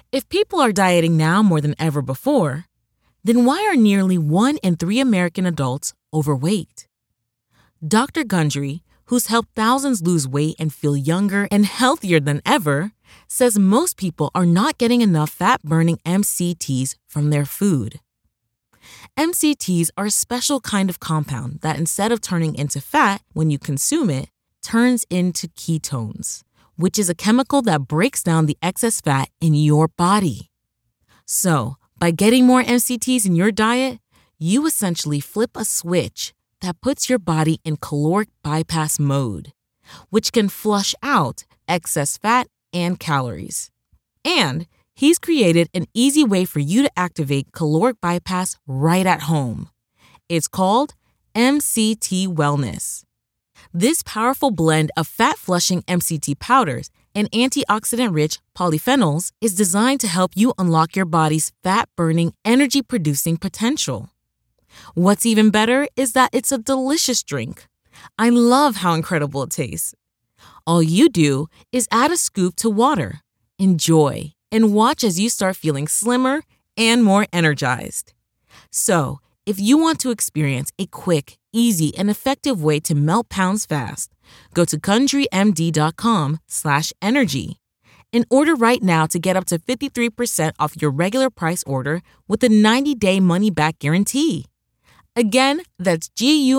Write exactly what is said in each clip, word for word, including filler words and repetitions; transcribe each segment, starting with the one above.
If people are dieting now more than ever before, then why are nearly one in three American adults overweight? Doctor Gundry, who's helped thousands lose weight and feel younger and healthier than ever, says most people are not getting enough fat-burning M C Ts from their food. M C Ts are a special kind of compound that, instead of turning into fat when you consume it, turns into ketones, which is a chemical that breaks down the excess fat in your body. So, by getting more M C Ts in your diet, you essentially flip a switch that puts your body in caloric bypass mode, which can flush out excess fat and calories. And he's created an easy way for you to activate caloric bypass right at home. It's called M C T Wellness. This powerful blend of fat-flushing M C T powders and antioxidant-rich polyphenols is designed to help you unlock your body's fat-burning, energy-producing potential. What's even better is that it's a delicious drink. I love how incredible it tastes. All you do is add a scoop to water, enjoy, and watch as you start feeling slimmer and more energized. So, if you want to experience a quick, easy, and effective way to melt pounds fast, go to GundryMD.com slash energy and order right now to get up to fifty-three percent off your regular price order with a ninety-day money-back guarantee. Again, that's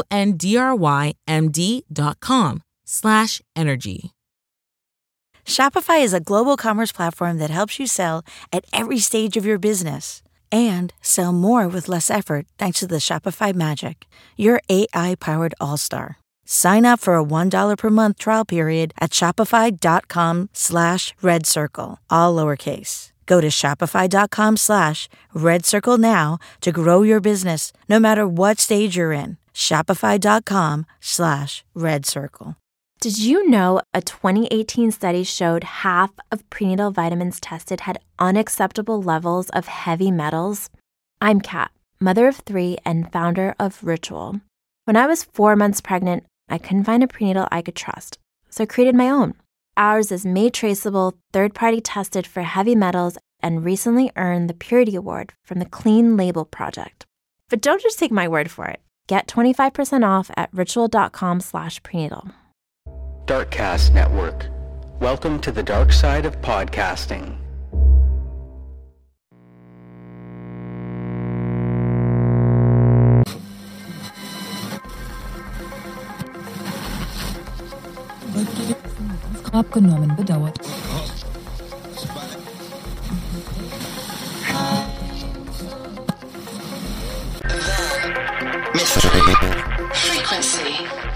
G-U-N-D-R-Y-M-D.com slash energy. Shopify is a global commerce platform that helps you sell at every stage of your business and sell more with less effort thanks to the Shopify Magic, your A I-powered all-star. Sign up for a one dollar per month trial period at shopify.com slash red circle, all lowercase. Go to shopify.com slash red circle now to grow your business no matter what stage you're in. Shopify.com slash red circle. Did you know a twenty eighteen study showed half of prenatal vitamins tested had unacceptable levels of heavy metals? I'm Kat, mother of three and founder of Ritual. When I was four months pregnant, I couldn't find a prenatal I could trust, so I created my own. Ours is made traceable, third-party tested for heavy metals, and recently earned the Purity Award from the Clean Label Project. But don't just take my word for it. Get twenty-five percent off at ritual.com slash prenatal. Darkcast Network. Welcome to the dark side of podcasting. Abgenommen, bedauert. Frequency.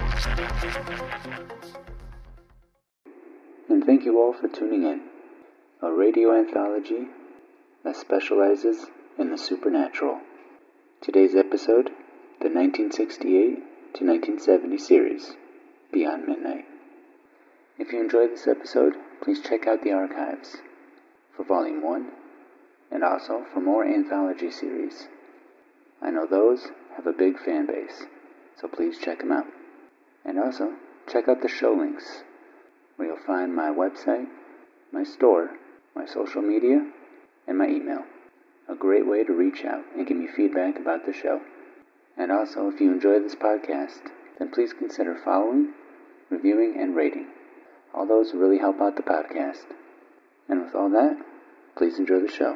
And thank you all for tuning in. A radio anthology that specializes in the supernatural. Today's episode, the nineteen sixty-eight to nineteen seventy series, Beyond Midnight. If you enjoyed this episode, please check out the archives for Volume one and also for more anthology series. I know those have a big fan base, so please check them out. And also, check out the show links, where you'll find my website, my store, my social media, and my email. A great way to reach out and give me feedback about the show. And also, if you enjoy this podcast, then please consider following, reviewing, and rating. All those really help out the podcast. And with all that, please enjoy the show.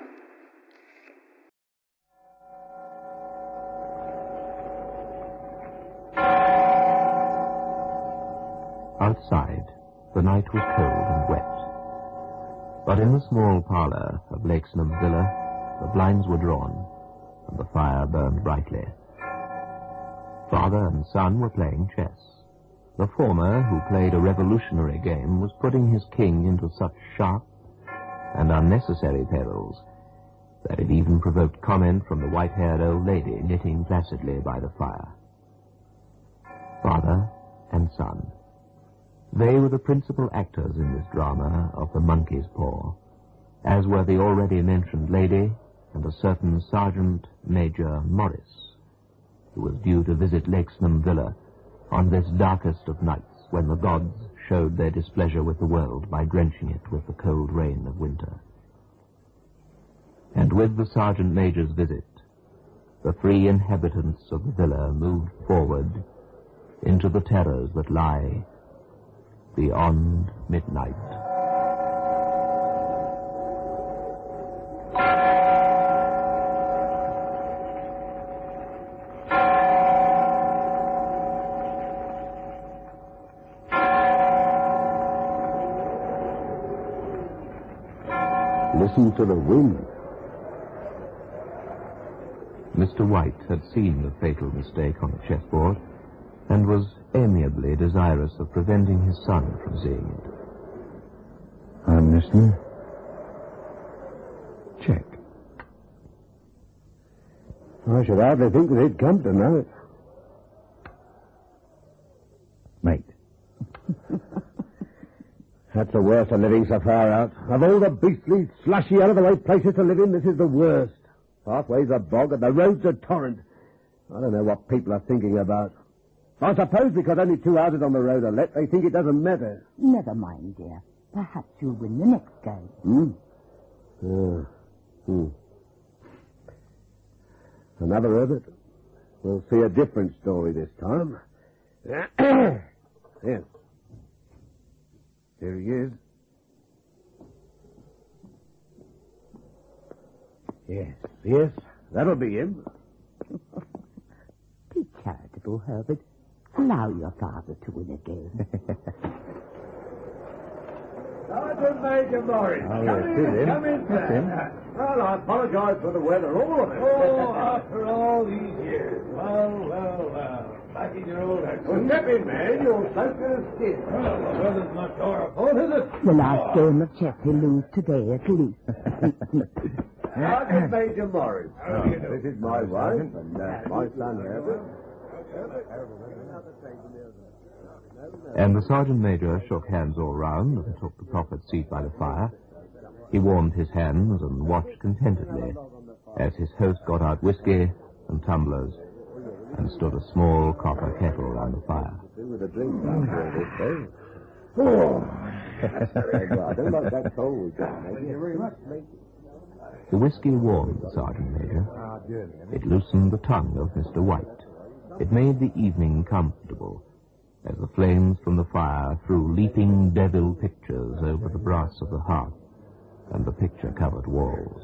Outside, the night was cold and wet. But in the small parlour of Lakesnam Villa, the blinds were drawn, and the fire burned brightly. Father and son were playing chess. The former, who played a revolutionary game, was putting his king into such sharp and unnecessary perils that it even provoked comment from the white-haired old lady knitting placidly by the fire. Father and son. They were the principal actors in this drama of the monkey's paw, as were the already mentioned lady and a certain Sergeant Major Morris, who was due to visit Lakesnam Villa on this darkest of nights when the gods showed their displeasure with the world by drenching it with the cold rain of winter. with the Sergeant Major's visit, the free inhabitants of the villa moved forward into the terrors that lie beyond midnight. Listen to the wind. Mister White had seen the fatal mistake on the chessboard and was amiably desirous of preventing his son from seeing it. I'm listening. Check. I should hardly think that he'd come to know it. Mate. That's the worst of living so far out. Of all the beastly, slushy, out-of-the-way places to live in, this is the worst. Pathway's a bog and the road's a torrent. I don't know what people are thinking about. I suppose because only two houses on the road are let, they think it doesn't matter. Never mind, dear. Perhaps you'll win the next game. Hmm? Oh. Hmm. Another Herbert. We'll see a different story this time. Yes. Here he is. Yes, yes, that'll be him. Be charitable, Herbert. Allow your father to win again. Sergeant Major Morris. Oh, come yes, in, it is him. come in, That's him. sir. Well, I apologize for the weather, all of it. Oh, after all these years. Well, well, well. Back in your old house. Well, step in, man. You're soaked to the skin. Well, the weather's not our fault, is it? The last game of chess he'll lose today, at least. Sergeant Major Morris. How do you do? This is my wife and uh, my son, Herbert. And the Sergeant Major shook hands all round and took the proffered seat by the fire. He warmed his hands and watched contentedly as his host got out whiskey and tumblers and stood a small copper kettle around the fire. With a drink after this, eh? Oh, I don't like that cold. Thank you very much, mate. The whiskey warmed the Sergeant Major. It loosened the tongue of Mister White. It made the evening comfortable as the flames from the fire threw leaping devil pictures over the brass of the hearth and the picture-covered walls.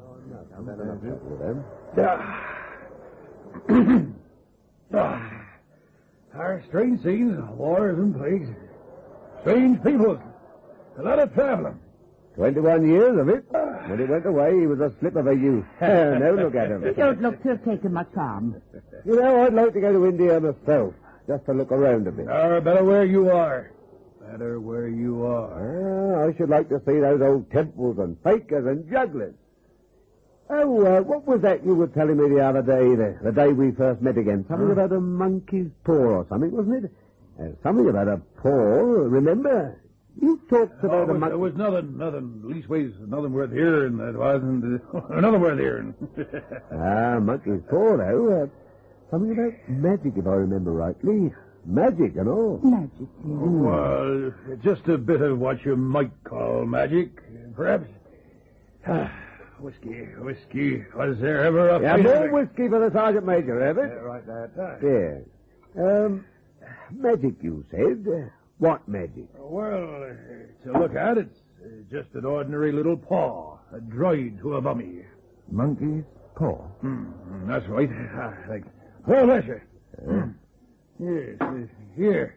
Our strange scenes, wars and plagues. Strange peoples. A lot of traveling. Twenty-one years of it. When he went away, he was a slip of a youth. Now look at him. You don't look to have taken much harm. You know, I'd like to go to India myself, just to look around a bit. Uh, better where you are. Better where you are. Ah, I should like to see those old temples and fakers and jugglers. Oh, uh, what was that you were telling me the other day, the, the day we first met again? Something huh? about a monkey's paw or something, wasn't it? Uh, something about a paw, remember? You talked about oh, a monkey... There was nothing, nothing, leastways, nothing worth hearing, that wasn't, uh, nothing worth hearing. ah, monkey's paw, though. Uh, something about magic, if I remember rightly. Magic and all. Magic, yeah. Well, just a bit of what you might call magic, perhaps. Ah, whiskey, whiskey. Was there ever a... Yeah, more whiskey for the Sergeant Major, Herbert. Yeah, right that. Yes. Um, magic, you said. Uh, what magic? Well, uh, to look at, it's uh, just an ordinary little paw, a dried to a mummy. Monkey's paw? Mm, that's right. Ah, thanks. Oh, bless you. Uh, mm. Yes, uh, here.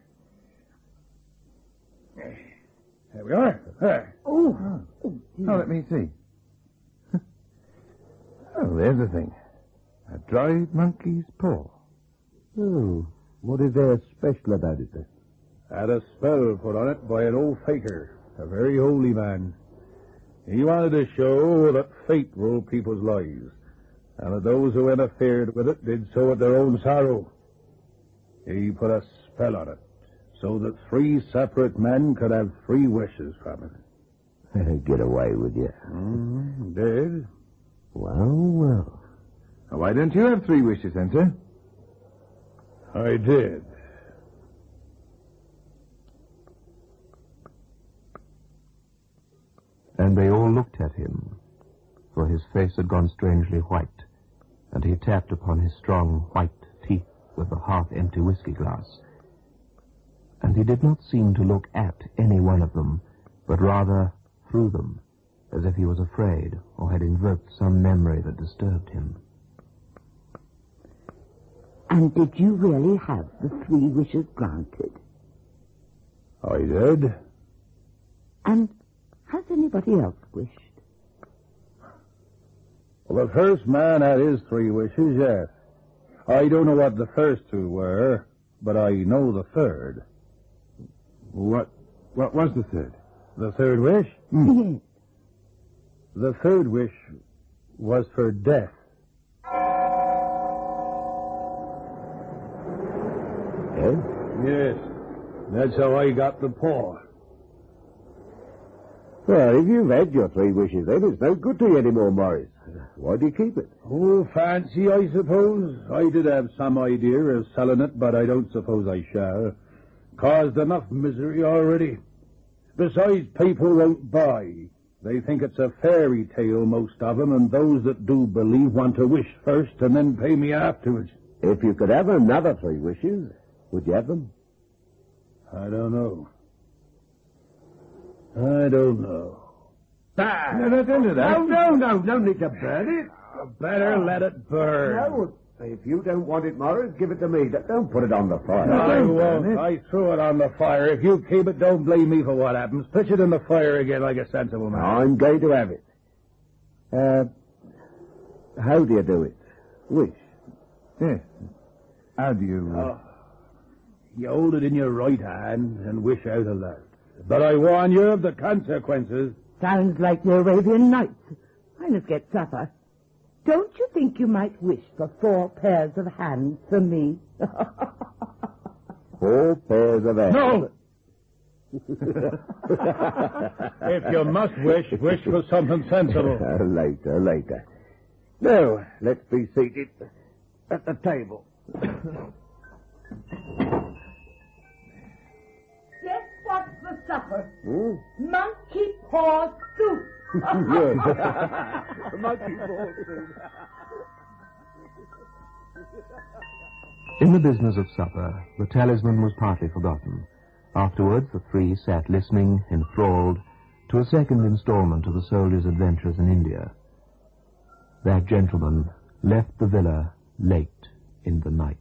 There we are. There. Oh. oh oh, let me see. Oh, there's the thing. A dried monkey's paw. Oh, what is there special about it then? Had a spell put on it by an old faker, a very holy man. He wanted to show that fate ruled people's lives, and that those who interfered with it did so at their own sorrow. He put a spell on it, so that three separate men could have three wishes from it. Get away with you. Mm, did. Well, well. Why don't you have three wishes, then, sir? I did. And they all looked at him, for his face had gone strangely white, and he tapped upon his strong white teeth with the half-empty whiskey glass. And he did not seem to look at any one of them, but rather through them, as if he was afraid or had invoked some memory that disturbed him. And did you really have the three wishes granted? I did. And has anybody else wished? Well, the first man had his three wishes, yes. I don't know what the first two were, but I know the third. What What was the third? The third wish? Mm. The third wish was for death. Yes? Yes. That's how I got the paw. Well, if you've had your three wishes, then it's no good to you anymore, Morris. Why do you keep it? Oh, fancy, I suppose. I did have some idea of selling it, but I don't suppose I shall. Caused enough misery already. Besides, people won't buy. They think it's a fairy tale, most of them, and those that do believe want to wish first and then pay me afterwards. If you could have another three wishes, would you have them? I don't know. I don't know. Ah, no, no, don't do that. No, no, no, no need to burn it. Better let it burn. No, if you don't want it, Morris, give it to me. Don't put it on the fire. I won't. I threw it on the fire. If you keep it, don't blame me for what happens. Pitch it in the fire again like a sensible man. I'm going to have it. Uh, how do you do it? Wish. Yes. How do you... Uh... Oh. You hold it in your right hand and wish out aloud. But I warn you of the consequences. Sounds like the Arabian Nights. I must get supper. Don't you think you might wish for four pairs of hands for me? Four pairs of hands? No! If you must wish, wish for something sensible. Uh, later, later. Now, let's be seated at the table. Guess what's for supper? Hmm? Monkey paw soup. Yes. Monkey paw soup. In the business of supper, the talisman was partly forgotten. Afterwards, the three sat listening, enthralled, to a second installment of the soldier's adventures in India. That gentleman left the villa late in the night.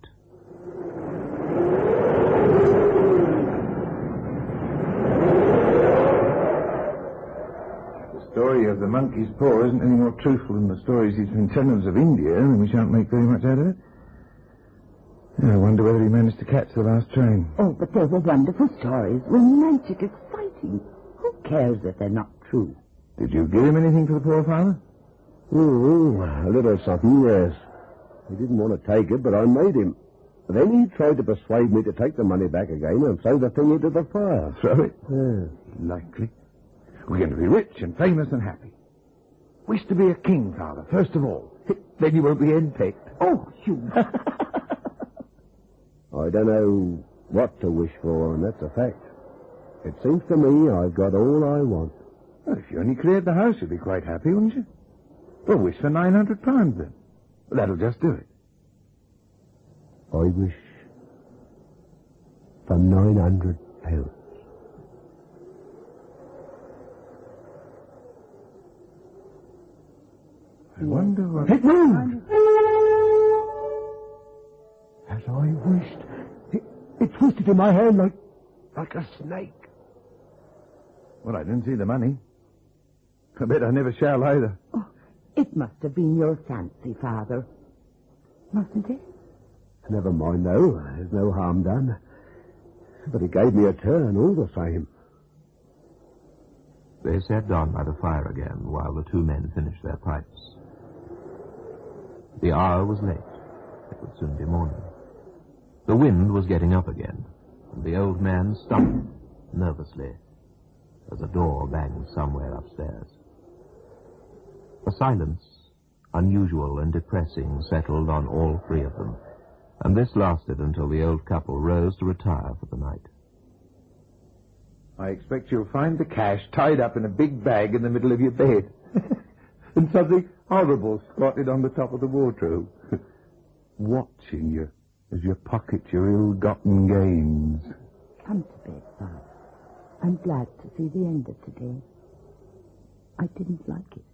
The story of the monkey's paw isn't any more truthful than the stories he's been telling us of India, and we shan't make very much out of it. I wonder whether he managed to catch the last train. Oh, but they were wonderful stories. Romantic, exciting. Who cares if they're not true? Did you give him anything for the poor father? Mm, a little something, yes. He didn't want to take it, but I made him. Then he tried to persuade me to take the money back again and throw the thing into the fire. Throw it? Yeah. Likely. We're going to be rich and famous and happy. Wish to be a king, father, first of all. Then you won't be henpecked. Oh, you... I don't know what to wish for, and that's a fact. It seems to me I've got all I want. Well, if you only cleared the house, you'd be quite happy, wouldn't you? Well, wish for nine hundred pounds, then. Well, that'll just do it. I wish for nine hundred pounds. I wonder what... It moved! As I wished. It, it twisted in my hand like, like a snake. Well, I didn't see the money. I bet I never shall either. Oh, it must have been your fancy, Father. Mustn't it? Never mind, though. There's no harm done. But it gave me a turn all the same. They sat down by the fire again while the two men finished their pipes. The hour was late. It would soon be morning. The wind was getting up again, and the old man stopped nervously as a door banged somewhere upstairs. A silence, unusual and depressing, settled on all three of them, and this lasted until the old couple rose to retire for the night. I expect you'll find the cash tied up in a big bag in the middle of your bed. And something horrible, squatted on the top of the wardrobe, watching you as you pocket your ill-gotten gains. Come to bed, Father. I'm glad to see the end of today. I didn't like it.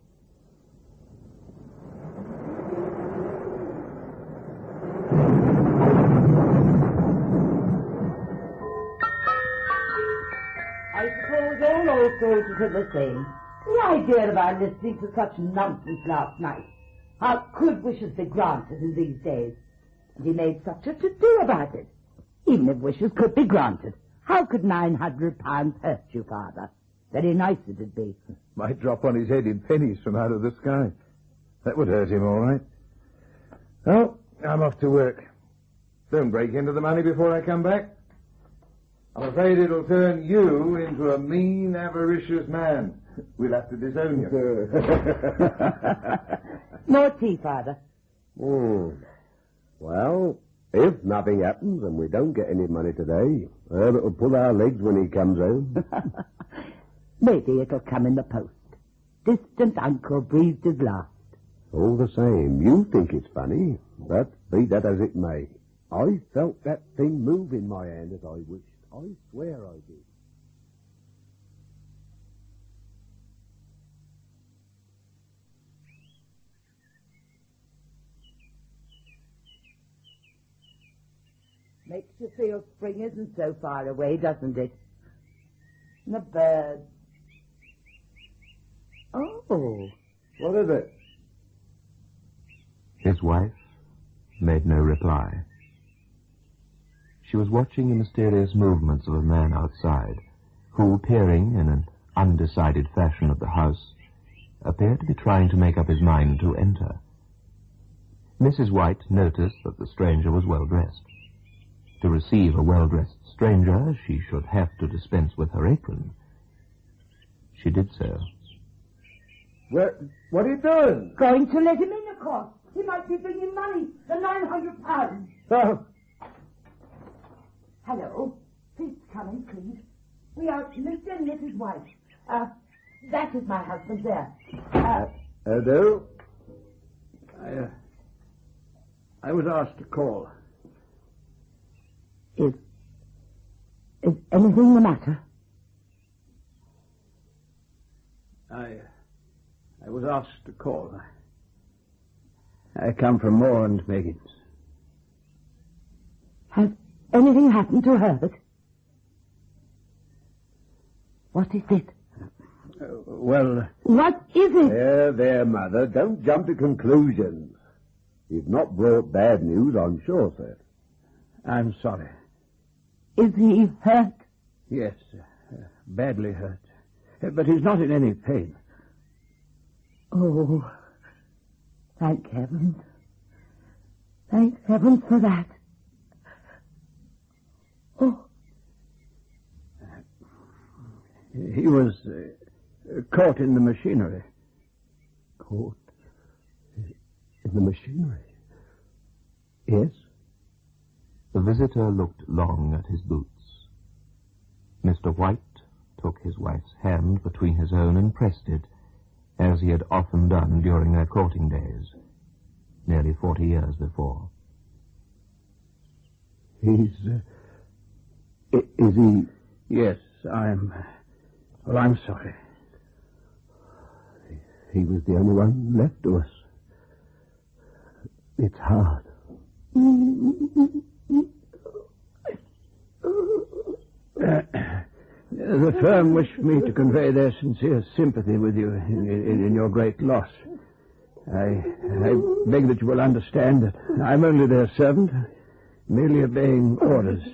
I suppose all old soldiers are the same. The idea of our listening to such nonsense last night. How could wishes be granted in these days? And he made such a to-do about it. Even if wishes could be granted, how could nine hundred pounds hurt you, Father? Very nice it'd be. Might drop on his head in pennies from out of the sky. That would hurt him, all right. Well, I'm off to work. Don't break into the money before I come back. I'm afraid it'll turn you into a mean, avaricious man. We'll have to disown you. More tea, Father. Hmm. Well, if nothing happens and we don't get any money today, Herbert will pull our legs when he comes home. Maybe it'll come in the post. Distant uncle breathed his last. All the same, you think it's funny, but be that as it may, I felt that thing move in my hand as I wished. I swear I did. Makes you feel spring isn't so far away, doesn't it? And the birds. Oh. What is it? His wife made no reply. She was watching the mysterious movements of a man outside, who, peering in an undecided fashion at the house, appeared to be trying to make up his mind to enter. Missus White noticed that the stranger was well-dressed. To receive a well-dressed stranger, she should have to dispense with her apron. She did so. Where, what are you doing? Going to let him in, of course. He might be bringing money, the nine hundred pounds. Oh. Hello. Please come in, please. We are Mister and Missus White. Uh, that is my husband there. Uh, Hello? I, uh, I was asked to call. Is, is anything the matter? I, I was asked to call. I, I come from Moore and Meggins. Has anything happened to Herbert? What is it? Uh, well... What is it? There, there, Mother. Don't jump to conclusions. You've not brought bad news, I'm sure, sir. I'm sorry. Is he hurt? Yes, uh, badly hurt. Uh, but he's not in any pain. Oh, thank heaven. Thank heaven for that. Oh. He was uh, caught in the machinery. Caught in the machinery? Yes? The visitor looked long at his boots. Mister White took his wife's hand between his own and pressed it, as he had often done during their courting days, nearly forty years before. He's... Uh, is he... Yes, I'm... Well, I'm sorry. He was the only one left to us. It's hard. Uh, the firm wished me to convey their sincere sympathy with you in, in, in your great loss. I, I beg that you will understand that I'm only their servant, merely obeying orders.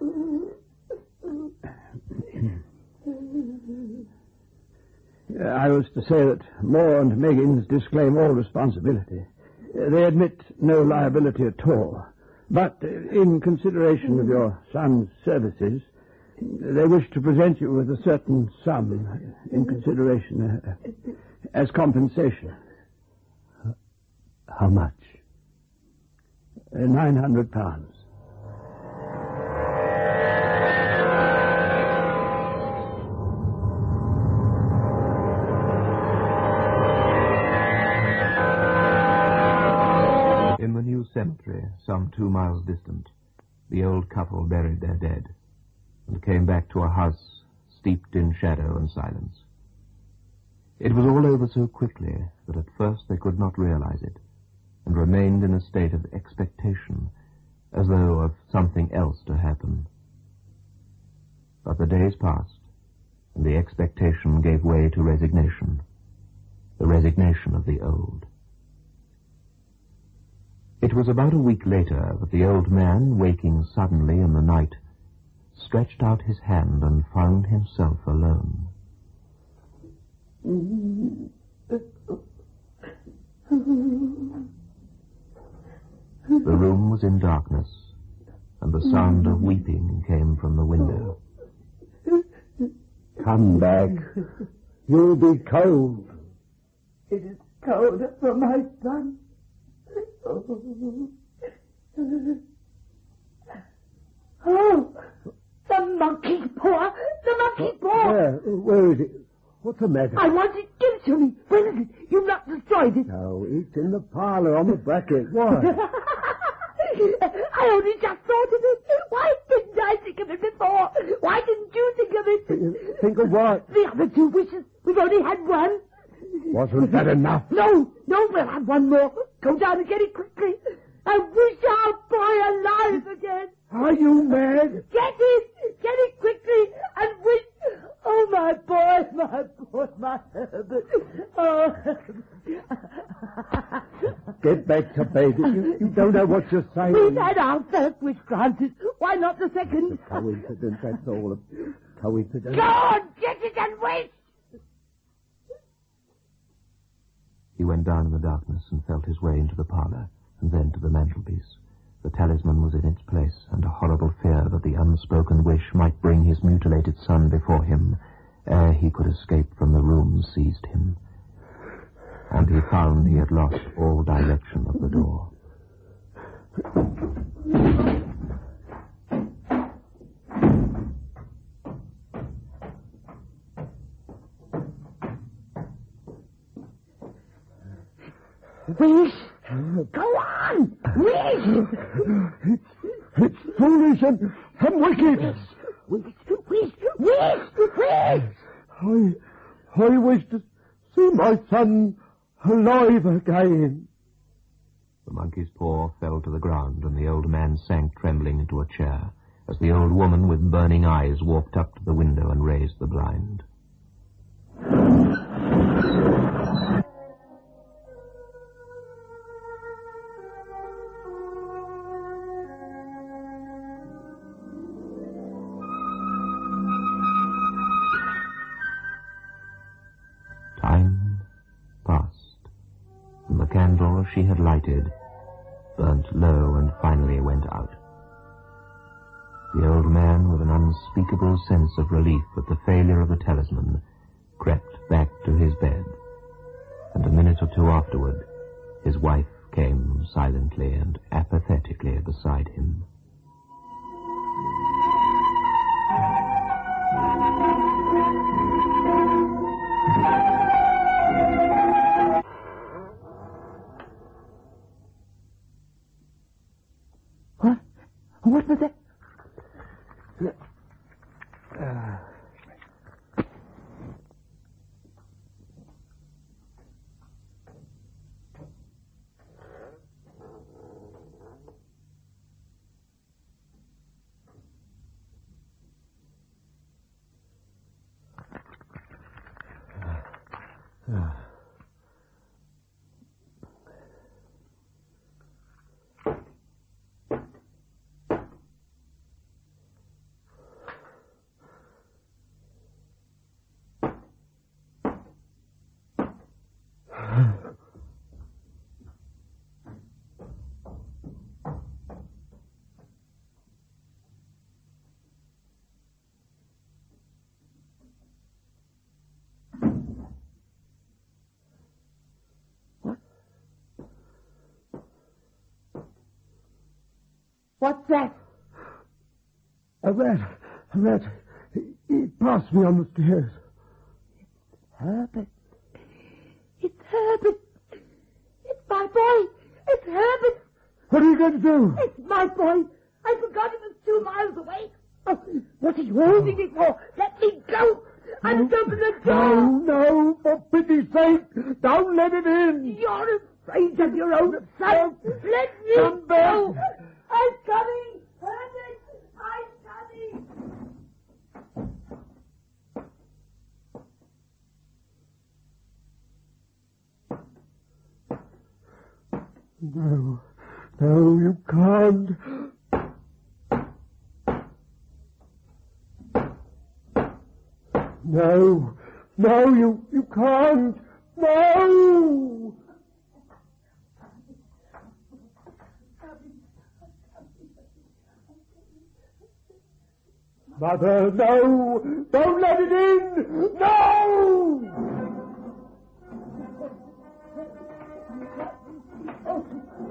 I was to say that Moore and Meggins disclaim all responsibility. They admit no liability at all. But in consideration of your son's services, they wish to present you with a certain sum in consideration uh, as compensation. How much? Uh, Nine hundred pounds. cemetery, some two miles distant, the old couple buried their dead and came back to a house steeped in shadow and silence. It was all over so quickly that at first they could not realize it, and remained in a state of expectation, as though of something else to happen. But the days passed, and the expectation gave way to resignation, the resignation of the old. It was about a week later that the old man, waking suddenly in the night, stretched out his hand and found himself alone. The room was in darkness, and the sound of weeping came from the window. Come back. You'll be cold. It is cold for my son. Oh, the monkey's paw! The monkey's paw! Where? Where is it? What's the matter? I want it. Give it to me. Where is it? You've not destroyed it. No, it's in the parlour on the bracket. Why? I only just thought of it. Why didn't I think of it before? Why didn't you think of it? Think of what? The other two wishes. We've only had one. Wasn't that enough? No, no, we'll have one more. Go down and get it quickly. I wish our boy alive again. Are you mad? Get it! Get it quickly and wish... Oh, my boy, my boy, my Herbert. Oh, Get back to bed. You, you don't know what you're saying. We've had our first wish granted. Why not the second? A coincidence, that's all. A coincidence. Go on, get it and wish! He went down in the darkness and felt his way into the parlour, and then to the mantelpiece. The talisman was in its place, and a horrible fear that the unspoken wish might bring his mutilated son before him ere he could escape from the room seized him. And he found he had lost all direction of the door. Wish! Go on! Wish! It's, it's foolish and, and wicked. Wish! Wish! Wish! Wish! I, I wish to see my son alive again. The monkey's paw fell to the ground, and the old man sank trembling into a chair, as the old woman with burning eyes walked up to the window and raised the blind. Time passed, and the candle she had lighted burnt low and finally went out. The old man, with an unspeakable sense of relief at the failure of the talisman, crept back to his bed, and a minute or two afterward, his wife came silently and apathetically beside him. What? What was that? Uh, uh. What's that? A rat. A rat. He, he passed me on the stairs. Herbert. It's Herbert. It's my boy. It's Herbert. What are you you going to do? It's my boy. I forgot it was two miles away. Oh, what are you holding me for? Let me go. I'm open the door. No, no, for pity's sake, don't let it in. You're afraid of your own son. Let me Come back. go. I'm coming. Ernest, I'm coming. No, no, you can't. No, no, you, you can't. No! Mother, no! Don't let it in! No! Oh,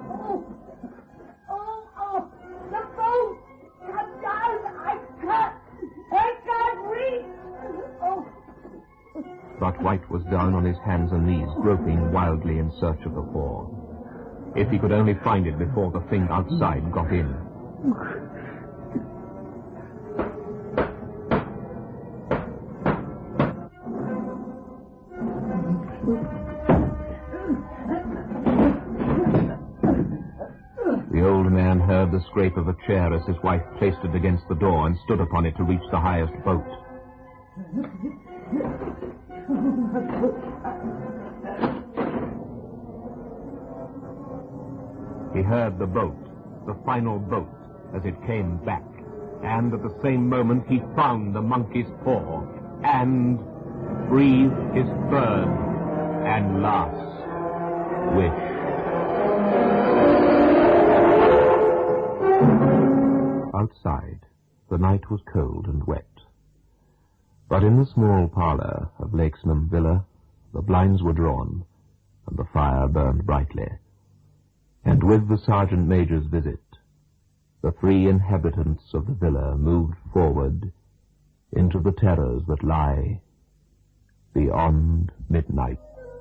oh, oh, the boat! Come down! I can't! I can't reach! Oh. But White was down on his hands and knees, groping wildly in search of the paw. If he could only find it before the thing outside got in. The old man heard the scrape of a chair as his wife placed it against the door and stood upon it to reach the highest boat. He heard the boat, the final boat, as it came back, and at the same moment he found the monkey's paw, and breathed his third and last wish. Outside, the night was cold and wet. But in the small parlour of Lakesnam Villa, the blinds were drawn, and the fire burned brightly. And with the Sergeant Major's visit, the three inhabitants of the villa moved forward into the terrors that lie beyond midnight.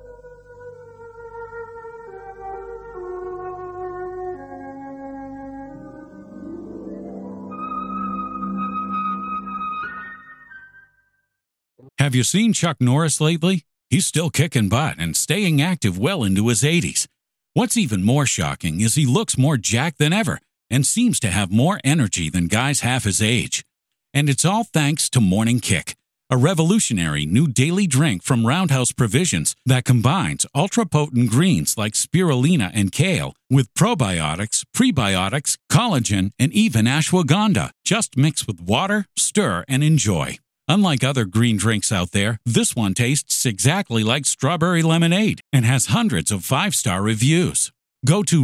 Have you seen Chuck Norris lately? He's still kicking butt and staying active well into his eighties. What's even more shocking is he looks more jacked than ever and seems to have more energy than guys half his age. And it's all thanks to Morning Kick, a revolutionary new daily drink from Roundhouse Provisions that combines ultra-potent greens like spirulina and kale with probiotics, prebiotics, collagen, and even ashwagandha. Just mix with water, stir, and enjoy. Unlike other green drinks out there, this one tastes exactly like strawberry lemonade and has hundreds of five-star reviews. Go to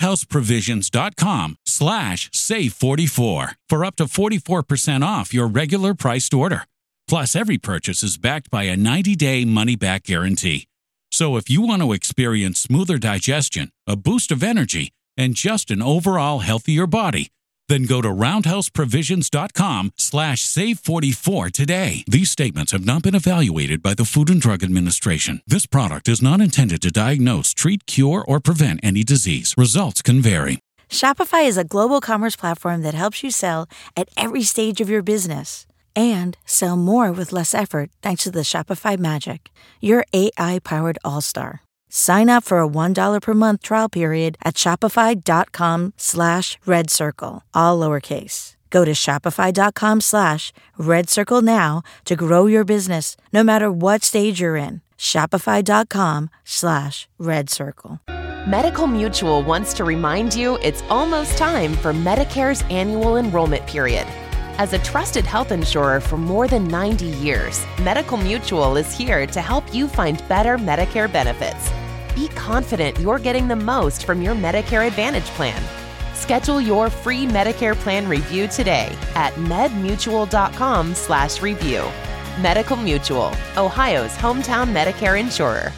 roundhouseprovisions.com slash save 44 for up to forty-four percent off your regular priced order. Plus, every purchase is backed by a ninety-day money-back guarantee. So if you want to experience smoother digestion, a boost of energy, and just an overall healthier body, then go to roundhouseprovisions.com slash save 44 today. These statements have not been evaluated by the Food and Drug Administration. This product is not intended to diagnose, treat, cure, or prevent any disease. Results can vary. Shopify is a global commerce platform that helps you sell at every stage of your business and sell more with less effort thanks to the Shopify Magic, your A I-powered all-star. Sign up for a one dollar per month trial period at shopify.com slash red circle, all lowercase. Go to shopify.com slash red circle now to grow your business no matter what stage you're in. Shopify.com slash red circle. Medical Mutual wants to remind you it's almost time for Medicare's annual enrollment period. As a trusted health insurer for more than ninety years, Medical Mutual is here to help you find better Medicare benefits. Be confident you're getting the most from your Medicare Advantage plan. Schedule your free Medicare plan review today at medmutual.com slash review. Medical Mutual, Ohio's hometown Medicare insurer.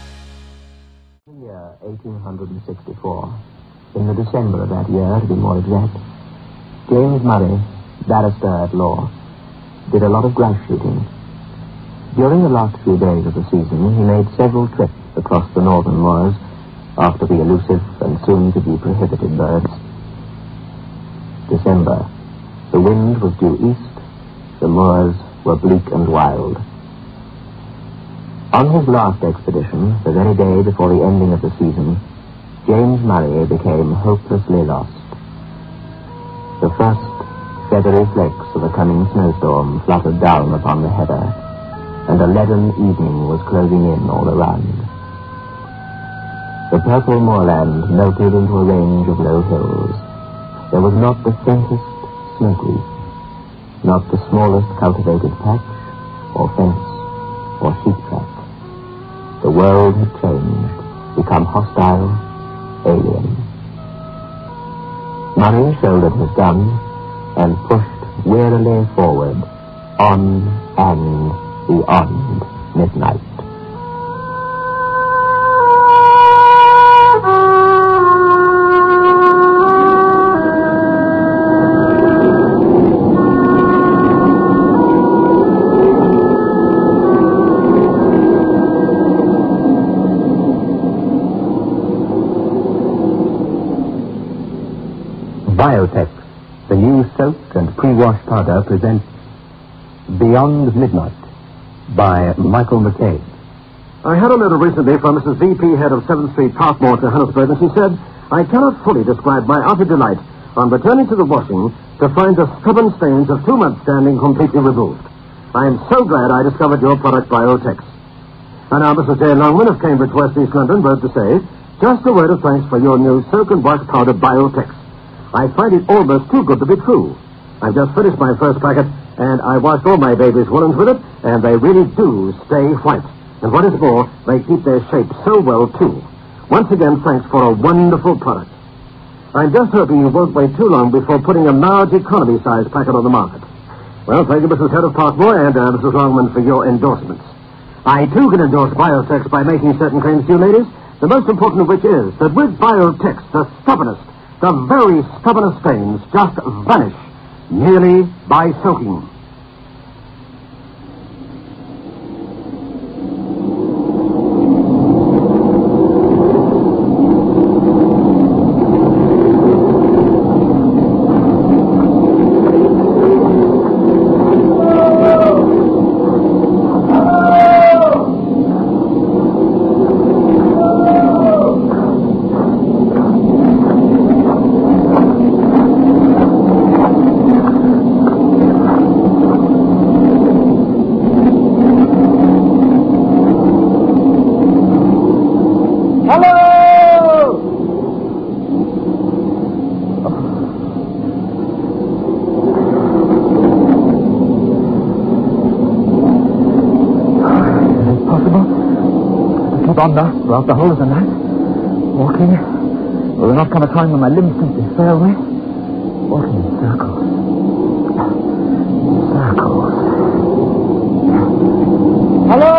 In the year eighteen sixty-four, in the December of that year, to be more exact, James Murray, barrister at law, did a lot of grouse shooting. During the last few days of the season, he made several trips across the northern moors after the elusive and soon-to-be-prohibited birds. December. The wind was due east. The moors were bleak and wild. On his last expedition, the very day before the ending of the season, James Murray became hopelessly lost. The first feathery flakes of a coming snowstorm fluttered down upon the heather, and a leaden evening was closing in all around. The purple moorland melted into a range of low hills. There was not the faintest smoke wreath, not the smallest cultivated patch, or fence, or sheep track. The world had changed, become hostile, alien. Murray shouldered his gun and pushed wearily forward, on and beyond midnight. Biotex, the new soap and pre-wash powder, presents Beyond Midnight by Michael McCabe. I had a letter recently from Missus V P, head of seventh Street, Parkmore, Johannesburg, and she said, I cannot fully describe my utter delight on returning to the washing to find the stubborn stains of two months' standing completely removed. I am so glad I discovered your product, Biotex. And now Missus J. Longman of Cambridge, West East London, wrote to say, just a word of thanks for your new soak and wash powder, Biotex. I find it almost too good to be true. I've just finished my first packet, and I washed all my baby's woolens with it, and they really do stay white. And what is more, they keep their shape so well, too. Once again, thanks for a wonderful product. I'm just hoping you won't wait too long before putting a large economy-sized packet on the market. Well, thank you, Missus Head of Parkmore, and uh, Missus Longman, for your endorsements. I, too, can endorse Biotex by making certain claims to you, ladies, the most important of which is that with Biotex, the stubbornest, the very stubbornest stains just vanish merely by soaking. On thus throughout the whole of the night, walking. Will there not come a time when my limbs simply fail me? Walking in circles. Circles. Hello!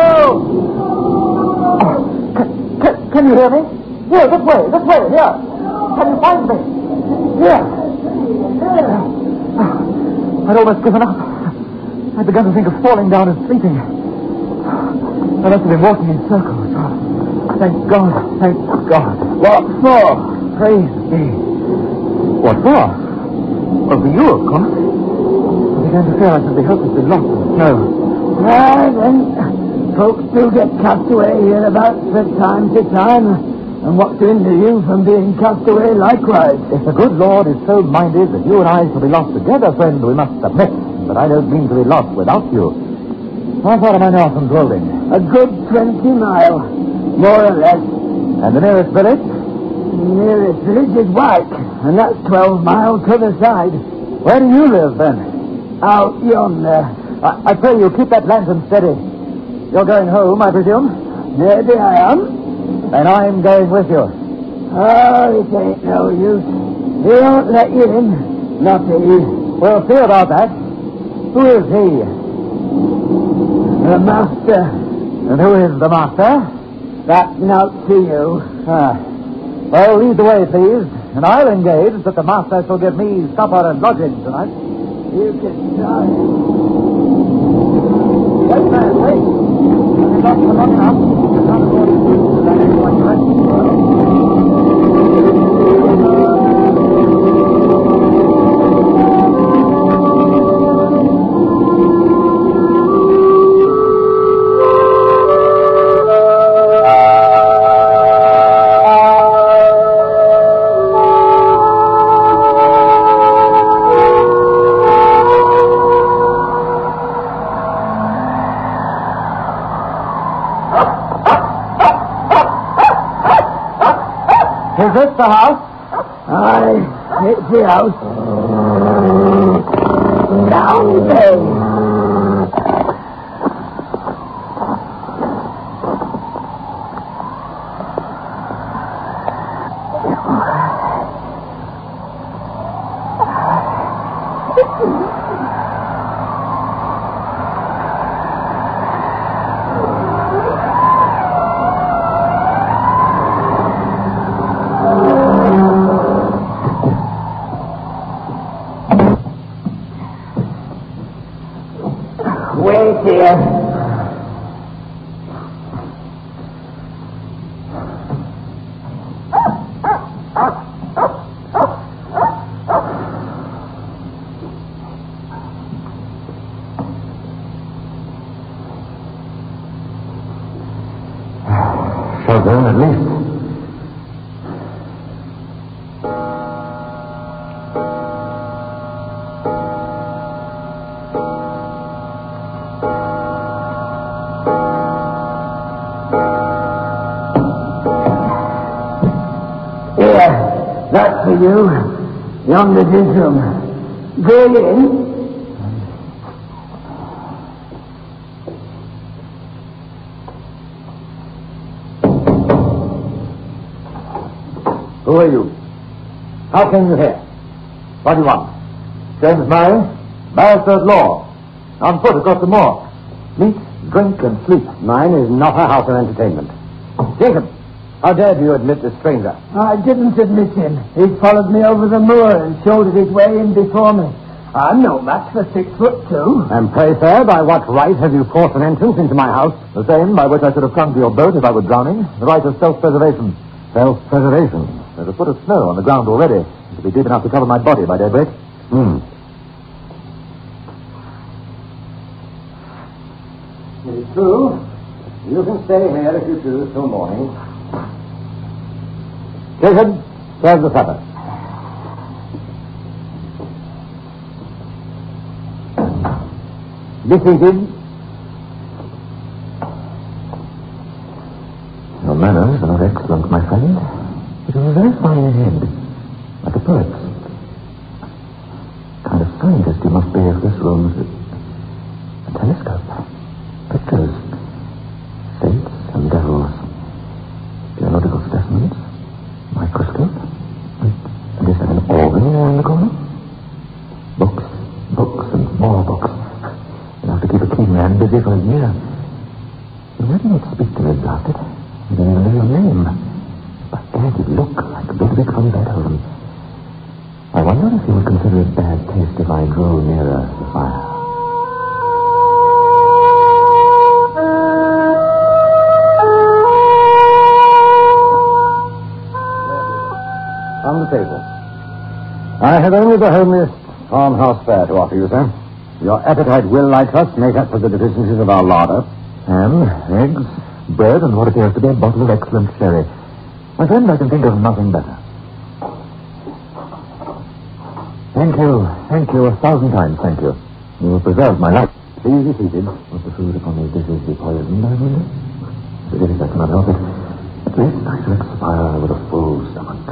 Oh, can, can, can you hear me? Here, this way, this way, here. Can you find me? Here. Here. Oh, I'd almost given up. I'd begun to think of falling down and sleeping. I must have been walking in circles. Thank God, thank God. What for? Praise be. What for? Well, for you, of course. I began to feel I should be hopelessly lost in the snow. Ah, then, folks do get cast away hereabouts from time to time. And what to hinder you from being cast away likewise? If the good Lord is so minded that you and I shall be lost together, friend, we must submit. But I don't mean to be lost without you. How far am I now from Drolding? A good twenty mile, more or less. And the nearest village? The nearest village is Wyke, and that's twelve miles to the side. Where do you live, then? Out yonder. I, I pray you keep that lantern steady. You're going home, I presume? Maybe I am. And I'm going with you. Oh, it ain't no use. He won't let you in. Not he. We'll see about that. Who is he? The master. And who is the master? That's not to you. Ah. Well, lead the way, please. And I'll engage that the master shall give me supper and lodging tonight. You can try. Wait, man, wait. You've got for long enough. You can't afford to do that anyway. Is this the house? Aye, it's the house. Down there. Wait here. Children, at least. That's for you. Yonder this room. Go in. Who are you? How came you here? What do you want? James Murray, barrister at law. On foot across the moor. Meat, drink, and sleep. Mine is not a house of entertainment. Jacob, how dared you admit this stranger? I didn't admit him. He followed me over the moor and shouldered his way in before me. I'm no match for six foot two. And pray, sir, by what right have you forced an entrance into my house? The same by which I should have come to your boat if I were drowning. The right of self-preservation. Self-preservation? There's a foot of snow on the ground already. It will be deep enough to cover my body by daybreak. Hmm. It is true. You can stay here if you choose till morning. Jacob, serve the supper. Be seated. Your manners are not excellent, my friend. It is a very fine head, like a poet's. Kind of scientist you must be if this room's a, a telescope. Pictures, saints and devils, geological specimens, microscope. And is there an organ there in the corner? Books, books, and more books. Enough to keep a keen man busy for a year. You never not speak to me about it. You don't even know your name. But there you look like a big Vic von Beethoven. I wonder if you would consider it bad taste if I drew nearer the fire. On the table. I have only the homeliest farmhouse fare to offer you, sir. Your appetite will, I trust, make up for the deficiencies of our larder. Ham, eggs, bread, and what appears to be a bottle of excellent sherry. My friend, I can think of nothing better. Thank you. Thank you a thousand times, thank you. You have preserved my life. Please be seated. Must the food upon these dishes be poisoned, I wonder? Forgive me, I cannot help it. At least I shall expire with a full stomach.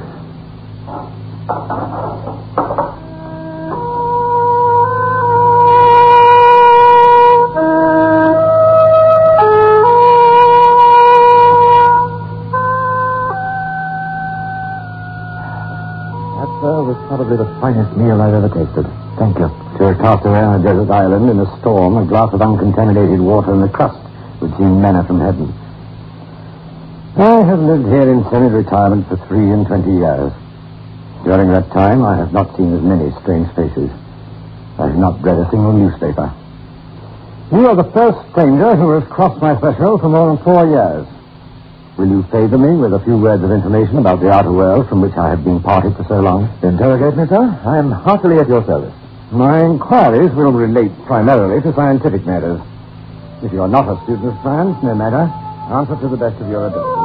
Probably the finest meal I've ever tasted. Thank you. To a castaway on a desert island in a storm, a glass of uncontaminated water and a crust would seem manna from heaven. I have lived here in semi-retirement for three and twenty years. During that time, I have not seen as many strange faces. I have not read a single newspaper. You are the first stranger who has crossed my threshold for more than four years. Will you favor me with a few words of information about the outer world from which I have been parted for so long? Interrogate me, sir. I am heartily at your service. My inquiries will relate primarily to scientific matters. If you are not a student of science, no matter. Answer to the best of your ability.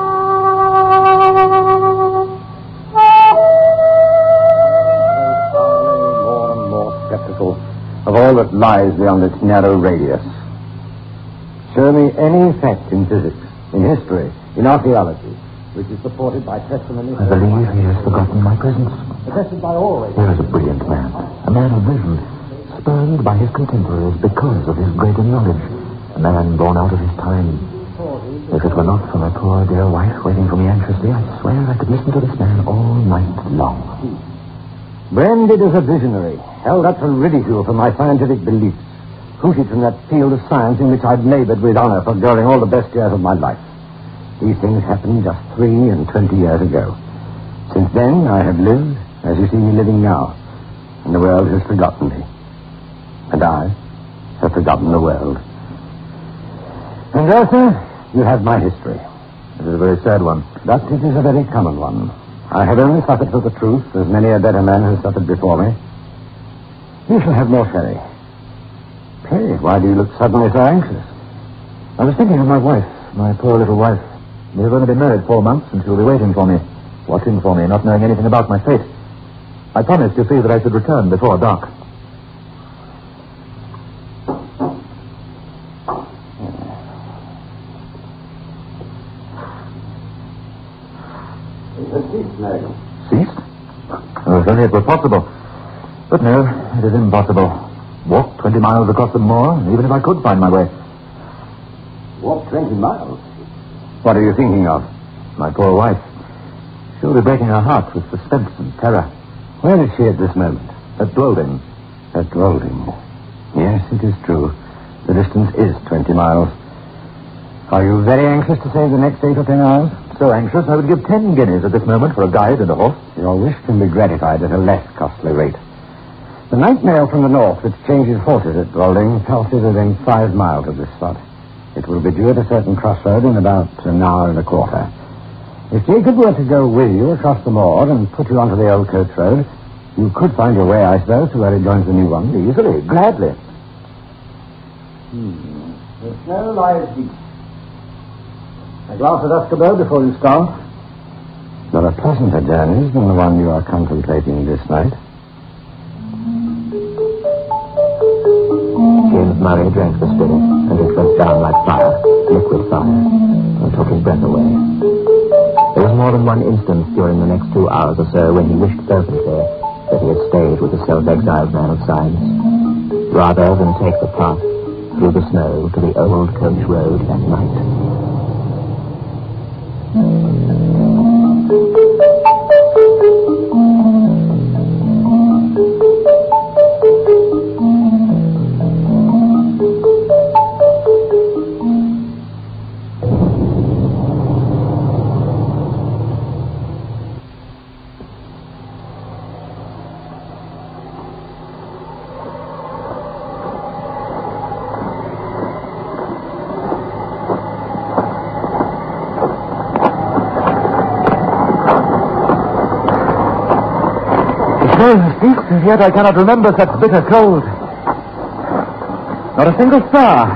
More and more skeptical of all that lies beyond its narrow radius. Show me any fact in physics, in history, in archaeology, which is supported by testimony... I believe he has forgotten my presence. Attested by all... Here is a brilliant man, a man of vision, spurned by his contemporaries because of his greater knowledge, a man born out of his time. If it were not for my poor dear wife waiting for me anxiously, I swear I could listen to this man all night long. Branded as a visionary, held up to ridicule for my scientific beliefs, hooted from that field of science in which I'd labored with honor for during all the best years of my life. These things happened just three and twenty years ago. Since then, I have lived as you see me living now, and the world has forgotten me. And I have forgotten the world. And there, sir, you have my history. It is a very sad one. But it is a very common one. I have only suffered for the truth, as many a better man has suffered before me. You shall have more sherry. Pray, why do you look suddenly so anxious? I was thinking of my wife, my poor little wife. We have only been married four months, and she'll be waiting for me, watching for me, not knowing anything about my fate. I promised, you see, that I should return before dark. Ceased? Oh, if only it were possible. But no, it is impossible. Walk twenty miles across the moor, even if I could find my way. Walk twenty miles? What are you thinking of? My poor wife. She'll be breaking her heart with suspense and terror. Where is she at this moment? At Dwolding. At Dwolding. Yes, it is true. The distance is twenty miles. Are you very anxious to save the next eight or ten hours? So anxious, I would give ten guineas at this moment for a guide and a horse. Your wish can be gratified at a less costly rate. The night mail from the north, which changes horses at Dwolding, passes within five miles of this spot. It will be due at a certain crossroad in about an hour and a quarter. If Jacob were to go with you across the moor and put you onto the old coach road, you could find your way, I suppose, to where it joins the new one. Easily, gladly. Hmm. The snow lies deep. A glass of Escobar before you start. There are pleasanter journeys than the one you are contemplating this night. James Murray drank the spirit, and it went down like fire, liquid fire, and took his breath away. There was more than one instance during the next two hours or so when he wished fervently that he had stayed with the self-exiled man of science, rather than take the path through the snow to the old coach road at night. And yet I cannot remember such bitter cold. Not a single star.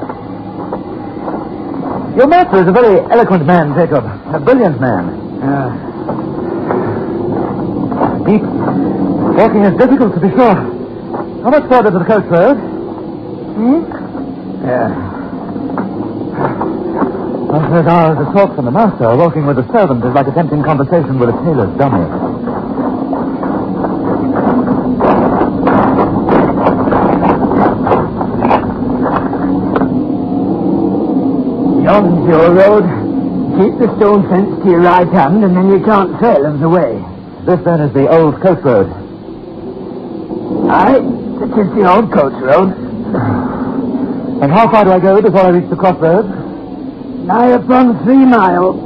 Your master is a very eloquent man, Jacob. A brilliant man. Uh, deep. Walking is difficult, to be sure. How much further to the coach road? Hmm? Yeah. After those hours of talk from the master, walking with the servant is like attempting conversation with a tailor's dummy. Yon's your road. Keep the stone fence to your right hand, and then you can't fail of the way. This, then, is the old coach road. Aye, it is the old coach road. And how far do I go before I reach the crossroads? Nigh upon three miles.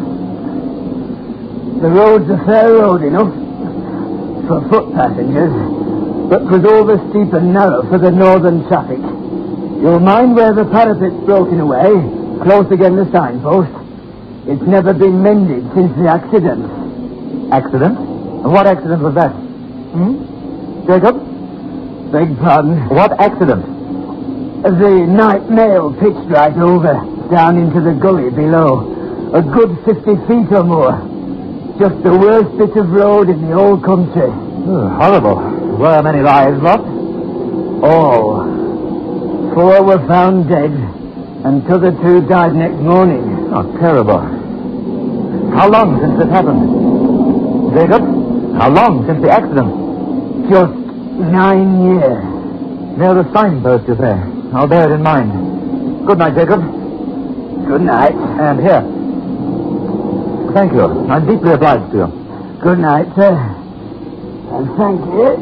The road's a fair road enough for foot passengers, but was over steep and narrow for the northern traffic. You'll mind where the parapet's broken away, close against the signpost. It's never been mended since the accident. Accident? And what accident was that? Hmm? Jacob? Beg pardon? What accident? The night mail pitched right over, down into the gully below. A good fifty feet or more. Just the worst bit of road in the whole country. Oh, horrible. Were many lives lost? All. Four were found dead, and t'other two died next morning. Oh, terrible. How long since it happened? Jacob, how long since the accident? Just nine years. Near the signpost, you say. I'll bear it in mind. Good night, Jacob. Good night. And here. Thank you. I'm deeply obliged to you. Good night, sir. And thank you.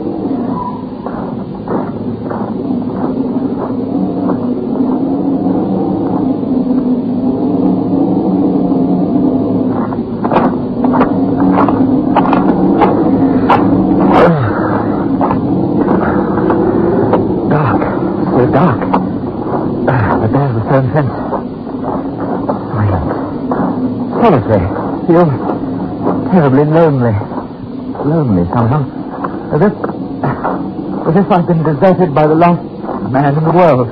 Feel terribly lonely. Lonely somehow. As if, as if I've been deserted by the last man in the world.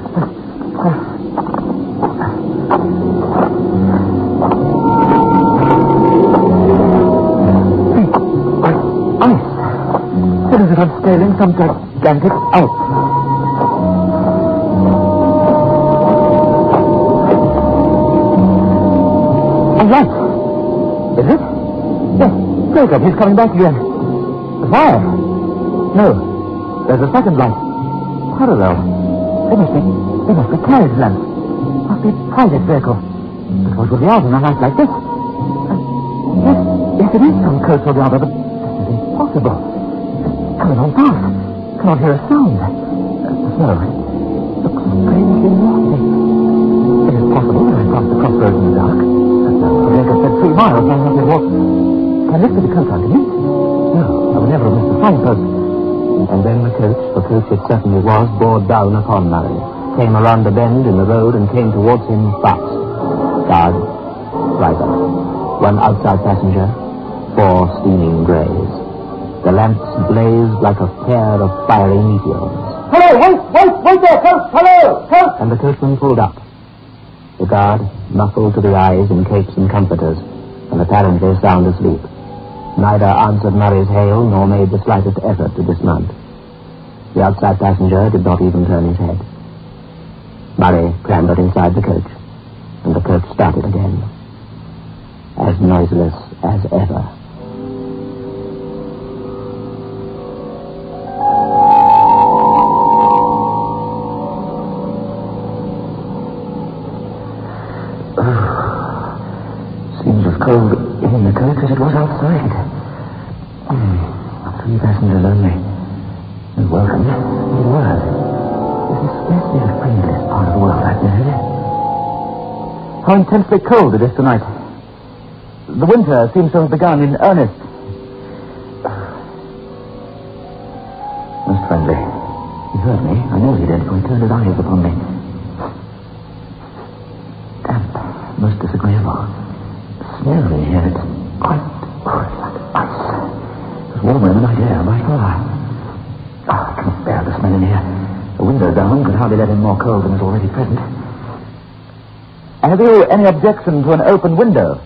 Feet like ice. Feel as if I'm scaling some gigantic Alp. A light. Is it? Yes. Jacob, he's coming back again. The fire? No. There's a second light. Parallel. They must be, they must be carriage lamps. Must be a private vehicle. But what would be out in a night like this? Uh, yes, yes, it is some coast or the other, but this is impossible. It's coming on fast. Cannot hear a sound. Uh, no. It looks strangely noisy. It is possible that I crossed the crossroads in the dark. Jacob said three miles, I have to walk. Can this be the coach underneath? No, I would never have missed the signpost. And then the coach, for coach it certainly was, bore down upon Murray, came around a bend in the road and came towards him fast. Guard, driver, one outside passenger, four steaming greys. The lamps blazed like a pair of fiery meteors. Hello, wait, wait, wait there, coach, hello, coach! And the coachman pulled up. The guard, muffled to the eyes in capes and comforters, and apparently sound asleep, neither answered Murray's hail nor made the slightest effort to dismount. The outside passenger did not even turn his head. Murray clambered inside the coach, and the coach started again, as noiseless as ever. Cold in the coach as it was outside. Mm, three passengers only. And welcome to the world. This is scarcely the friendliest part of the world I've been in. How intensely cold it is tonight. The winter seems to have begun in earnest. Most friendly. He heard me. I know he did, for he turned his eyes upon me. Damp. Most disagreeable. Snow in here, it's quite, oh, it's like ice. It's warmer than I dare, by far. Oh, I can't bear the smell in here. The window down could hardly let in more cold than is already present. Have you any objection to an open window?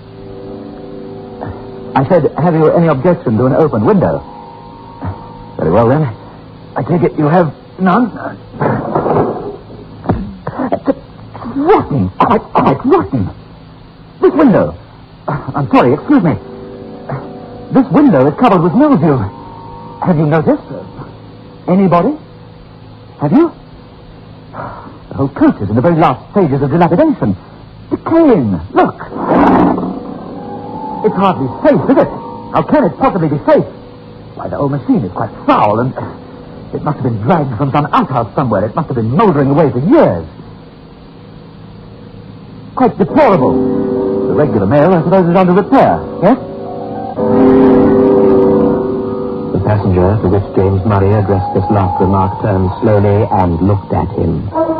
I said, have you any objection to an open window? Very well, then. I take it you have none? It's rotten, quite, quite rotten. This window... I'm sorry, excuse me. This window is covered with mildew. Have you noticed? Anybody? Have you? The whole coach is in the very last stages of dilapidation. Decaying. Look. It's hardly safe, is it? How can it possibly be safe? Why, the whole machine is quite foul, and it must have been dragged from some outhouse somewhere. It must have been mouldering away for years. Quite deplorable. The regular mail, I suppose, is under repair, yes? The passenger to which James Murray addressed this last remark turned slowly and looked at him.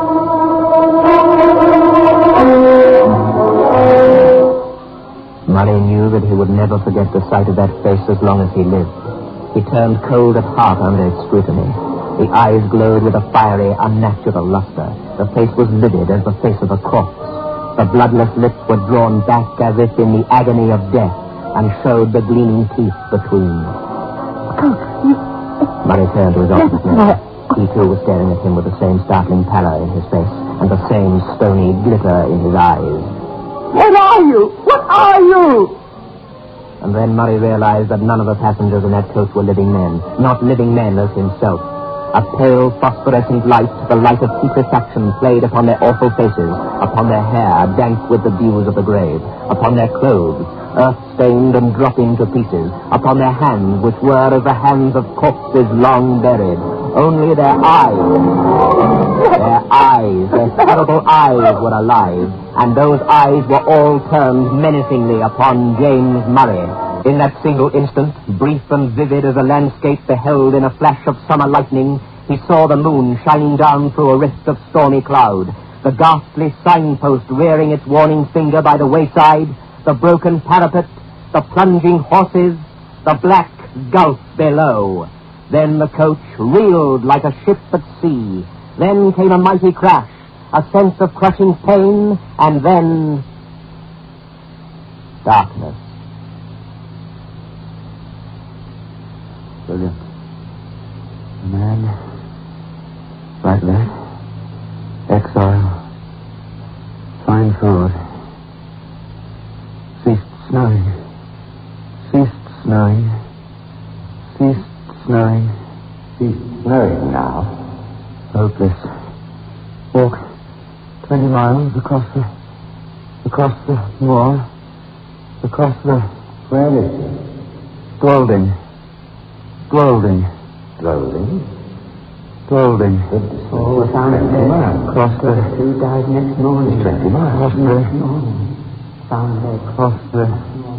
Murray knew that he would never forget the sight of that face as long as he lived. He turned cold at heart under its scrutiny. The eyes glowed with a fiery, unnatural luster. The face was livid as the face of a corpse. The bloodless lips were drawn back as if in the agony of death, and showed the gleaming teeth between. Coach, you... Murray turned to his office man. He too was staring at him with the same startling pallor in his face, and the same stony glitter in his eyes. What are you? What are you? And then Murray realized that none of the passengers in that coach were living men. Not living men as himself. A pale, phosphorescent light, the light of putrefaction, played upon their awful faces, upon their hair, dank with the dews of the grave, upon their clothes, earth-stained and dropping to pieces, upon their hands, which were as the hands of corpses long buried. Only their eyes, their eyes, their terrible eyes were alive, and those eyes were all turned menacingly upon James Murray. In that single instant, brief and vivid as a landscape beheld in a flash of summer lightning, he saw the moon shining down through a rift of stormy cloud, the ghastly signpost rearing its warning finger by the wayside, the broken parapet, the plunging horses, the black gulf below. Then the coach reeled like a ship at sea. Then came a mighty crash, a sense of crushing pain, and then darkness. Brilliant. A man like that. Exile. Fine food. Ceased snowing. Ceased snowing. Ceased snowing. Ceased snowing now. Hopeless. Walk twenty miles across the... across the moor. Across the... Where is it? Dwalding. Dwalding. Dwalding? Dwalding. Oh, we found it there. Across the... Who died next morning? Twenty miles. Across the... Next morning. Found it. Across the...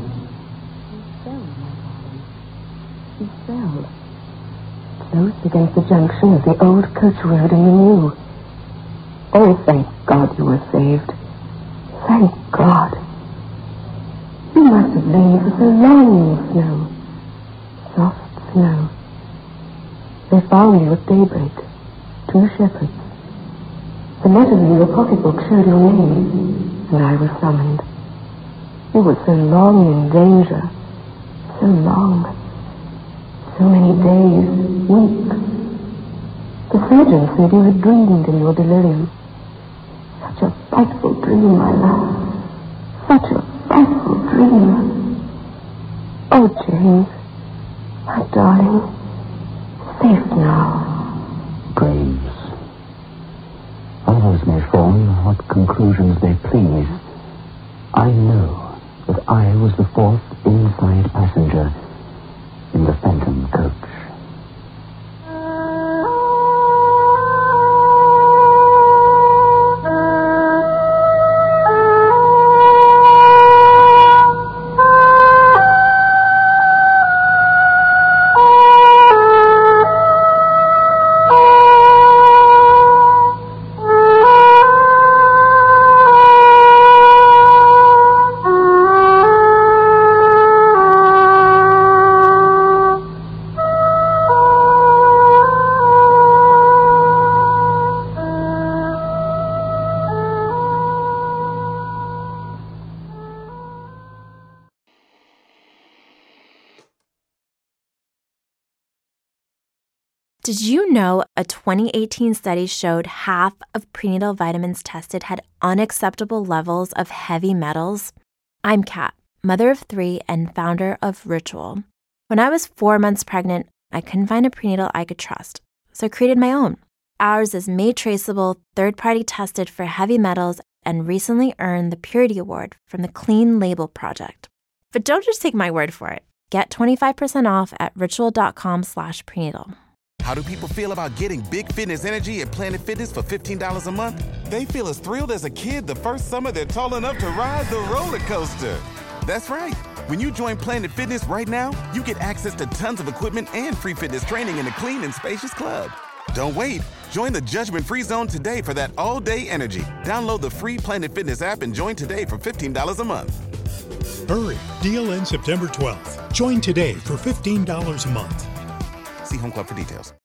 He fell. Close against the junction of the old coach road and the new. Oh, thank God you were saved. Thank God. You must have lain for so long in the snow. Soft snow. They found you at daybreak. Two shepherds. The letters in your pocketbook showed your name, and I was summoned. You were so long in danger. So long. So many days, weeks. The surgeon said you had dreamed in your delirium. Such a frightful dream, my love. Such a frightful dream. Oh, James, my darling, safe now. Graves. Others may form what conclusions they please. I know that I was the fourth inside passenger in the Phantom coach. Did you know a twenty eighteen study showed half of prenatal vitamins tested had unacceptable levels of heavy metals? I'm Kat, mother of three and founder of Ritual. When I was four months pregnant, I couldn't find a prenatal I could trust, so I created my own. Ours is made traceable, third-party tested for heavy metals, and recently earned the Purity Award from the Clean Label Project. But don't just take my word for it. Get twenty-five percent off at ritual.com slash prenatal. How do people feel about getting big fitness energy at Planet Fitness for fifteen dollars a month? They feel as thrilled as a kid the first summer they're tall enough to ride the roller coaster. That's right. When you join Planet Fitness right now, you get access to tons of equipment and free fitness training in a clean and spacious club. Don't wait. Join the judgment-free zone today for that all-day energy. Download the free Planet Fitness app and join today for fifteen dollars a month. Hurry. Deal ends September twelfth. Join today for fifteen dollars a month. See Home Club for details.